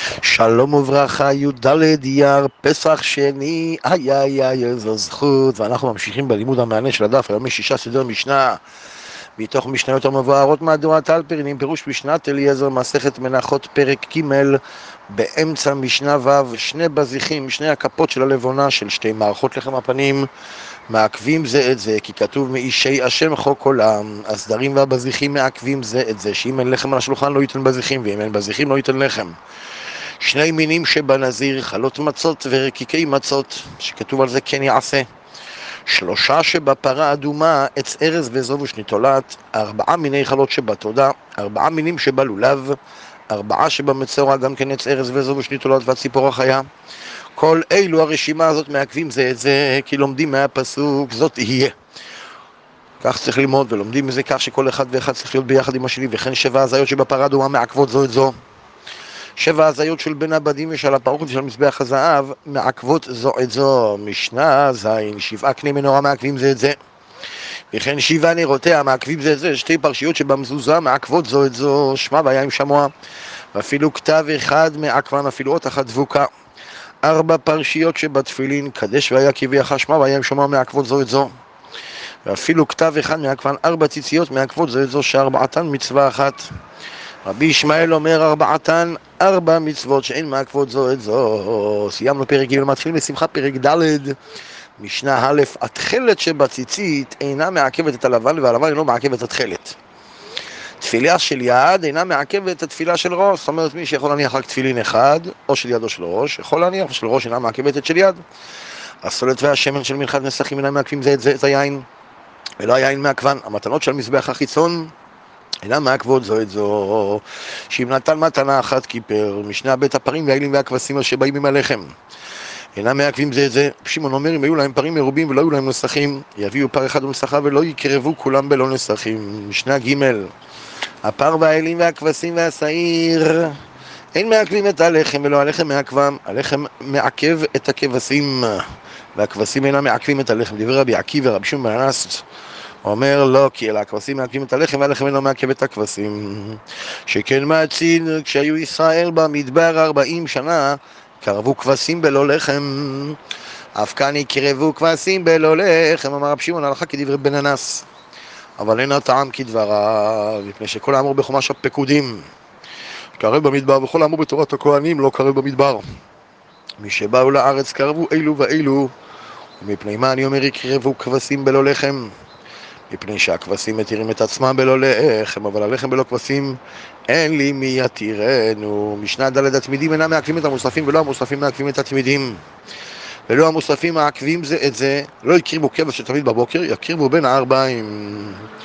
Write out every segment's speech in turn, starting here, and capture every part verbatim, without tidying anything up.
שלום וברכה, י"ד אייר, פסח שני, איי איי איי, איזו זכות. ואנחנו ממשיכים בלימוד המענה של הדף, היום יש שישה סדר משנה, מתוך משניות המבוארות מהדורת אלפרין, פירוש משנת אליעזר, מסכת מנחות, פרק ג', באמצע משנה ו', שני בזיחים, שני הכפות של הלבונה של שתי מערכות לחם הפנים, מעכבים זה את זה, כי כתוב מאישי השם חוק עולם. הסדרים והבזיחים מעכבים זה את זה, שאם אין לחם על השולחן לא ייתן בזיחים, ואם אין בזיחים לא ייתן לחם. שני מינים שבנזיר, חלות מצות ורקיקי מצות, שכתוב על זה כן יעשה. שלושה שבפרה אדומה, עץ ארז וזוב ושניתולת, ארבעה מיני חלות שבתודה, ארבעה מינים שבלולב, ארבעה שבמצורע, גם כן עץ ארז וזוב ושניתולת והציפור החיה. כל אלו הרשימה הזאת מעכבים זה את זה, כי לומדים מהפסוק זאת תהיה. כך צריך ללמוד, ולומדים מזה כך שכל אחד ואחד צריך להיות ביחד עם השני. וכן שבע הזיות שבפרה אדומה מעכבות זו את זו. שבע הזיות של בין הבדים ושל הפרוכת ושל מזבח הזהב מעכבות זו את זו. משנה זין, שבעה קני מנורה מעכבים זה את זה. וכן שבעה נרותיה מעכבים זה את זה. שתי פרשיות שבמזוזה מעכבות זו את זו. שמע והיה עם שמוע, ואפילו כתב אחד מעכבן, אפילו אות אחת דבוקה. ארבע פרשיות שבתפילין, קדש והיה כביך, שמע והיה עם שמוע מעכבות זו את זו. ואפילו כתב אחד מעכבן, ארבע ציציות מעכבות זו את זו, שארבעתן מצווה אחת. רבי ישמעאל אומר ארבעתן ארבע מצוות שאין מעכבות זו את זו. סיימנו פרק ג', מתחילים בשמחה פרק ד', משנה א', התכלת שבציצית אינה מעכבת את הלבן, והלבן אינו מעכב את התכלת. תפילה של יד אינה מעכבת את התפילה של ראש. זאת אומרת, מי שיכול להניח רק תפילין אחד, או של יד או של ראש, יכול להניח, ושל ראש אינה מעכבת את של יד. הסולת והשמן של מנחת נסכים אינה מעכבים זה את זה, את היין, ולא היין מעכבן. המתנות של מזבח החיצון אינה מעכבות זו את זו, שאם נתן מתנה אחת כיפר, משנה בית הפרים והאלים והכבשים אשר באים עם הלחם אינה מעכבים זה את זה. שמעון אומר, אם היו להם פרים מרובים ולא היו להם נסכים, יביאו פר אחד ונסכה ולא יקרבו כולם בלא נסכים. משנה ג', הפר והאלים והכבשים והשעיר אין מעכבים את הלחם, ולא הלחם מעכבם. הלחם מעכב את הכבשים, והכבשים אינם מעכבים את הלחם. דברי רבי עקיבא ורבי שמעון בן הנס, אומר לא, כי אלא הכבשים מעכבים את הלחם, והלחם אינו מעכב את הכבשים. שכן מעצין, כשהיו ישראל במדבר ארבעים שנה, קרבו כבשים בלא לחם, אף כאן יקרבו כבשים בלא לחם. אמר רבי שמעון, הלכה כדברי בן הנס, אבל אין הטעם כדבריו, מפני שכל האמור בחומש הפקודים קרב במדבר, וכל האמור בתורת הכהנים לא קרב במדבר. מי שבאו לארץ קרבו אילו ואילו, ומפני מה אני אומר יקרבו כבשים בלא לחם? מפני שהכבשים מתירים את עצמם בלא לחם, אבל הלחם בלא כבשים אין לי מי יתירנו. משנה ד', התמידים אינם מעכבים את המוספים, ולא המוספים מעכבים את התמידים. ולא המוספים מעכבים זה את זה, לא יקריבו כבש שתמיד בבוקר, יקריבו בין הארבעים.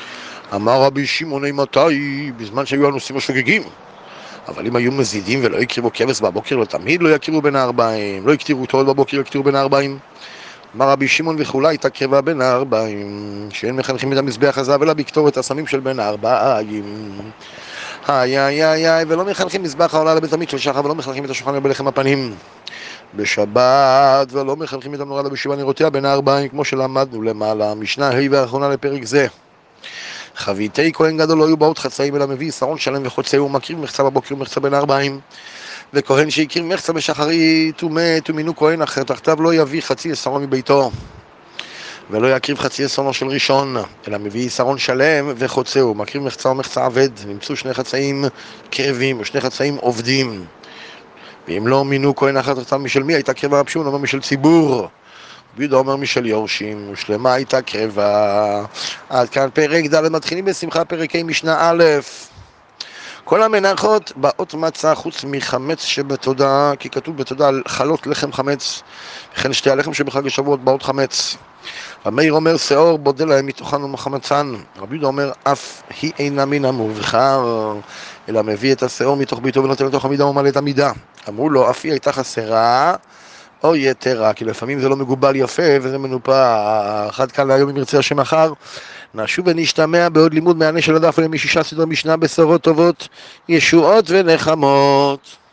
אמר רבי שמעון, מתי? בזמן שהיו הנוסעים השוגגים. אבל אם היו מזידים ולא יקריבו כבש בבוקר, לא תמיד לא יקריבו בין הארבעים. לא יקטירו תורת בבוקר, יקטירו בין הארבעים. אמר רבי שמעון, וכולי הייתה קרבה בין הארבעים, שאין מחנכים את המזבח הזהב אלא בקטור את הסמים של בין הארבעים. איי איי איי איי, ולא מחנכים מזבח העולה לבית המקדש של שחר, ולא מחנכים את השולחן בלחם הפנים בשבת, ולא מחנכים את המנורה בשבעה נרותיה בין הארבעים, כמו שלמדנו למעלה. משנה ה' והאחרונה לפרק זה, חביתי כהן גדול לא היו באות חצאים, אלא מביא שרון שלם וחוצה, ומקריב מחצה בבוקר ומחצה בין הארבעים. וכהן שהקריב מחצה בשחרית ומת ומינו כהן אחר תחתיו, לא יביא חצי שרון מביתו, ולא יקריב חצי שרונו של ראשון, אלא מביא שרון שלם וחוצהו. מקריב מחצה ומחצה עבד, נמצאו שני חצאים קרבים ושני חצאים עובדים. ואם לא מינו כהן אחר תחתיו, משל מי הייתה קרבה? רבי שמעון אומר משל ציבור, רבי יהודה אומר משל יורשים, ושלמה הייתה קרבה. עד כאן פרק ד'. מתחילים בשמחה פרקי משנה א'. כל המנחות באות מצה חוץ מחמץ שבתודה, כי כתוב בתודה על חלות לחם חמץ, וכן שתי הלחם שבחג השבועות באות חמץ. המאיר אומר שאור בודה להם מתוכן ומחמצן. רבי יהודה אומר אף היא אינה מן המובחר, אלא מביא את השאור מתוך ביתו ונותן לתוך המידה וממלא את המידה. אמרו לו אף היא הייתה חסרה או יתרה, כי לפעמים זה לא מגובל יפה וזה מנופח. עד כאן להיום, אם ירצה השם מחר נשוב ונשתמע בעוד לימוד מענה של הדף, ולמי שישה סדרי משנה, בשורות טובות, ישועות ונחמות.